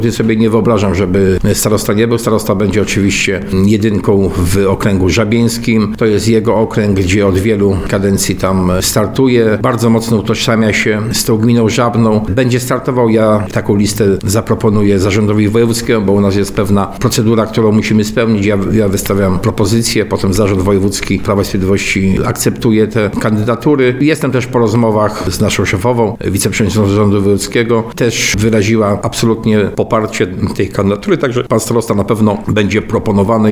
Ja sobie nie wyobrażam, żeby starosta nie był. Starosta będzie oczywiście jedynką w okręgu żabieńskim. To jest jego okręg, gdzie od wielu kadencji tam startuje. Bardzo mocno utożsamia się z tą gminą Żabną. Będzie startował. Ja taką listę zaproponuję zarządowi wojewódzkiemu, bo u nas jest pewna procedura, którą musimy spełnić. Ja wystawiam propozycję, potem zarząd wojewódzki Prawa i Sprawiedliwości akceptuje te kandydatury. Jestem też po rozmowach z naszą szefową, wiceprzewodniczącą zarządu wojewódzkiego. Też wyraziła absolutnie poparcie tej kandydatury, także pan starosta na pewno będzie proponowany.